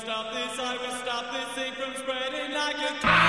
stop this, I will stop this thing from spreading like a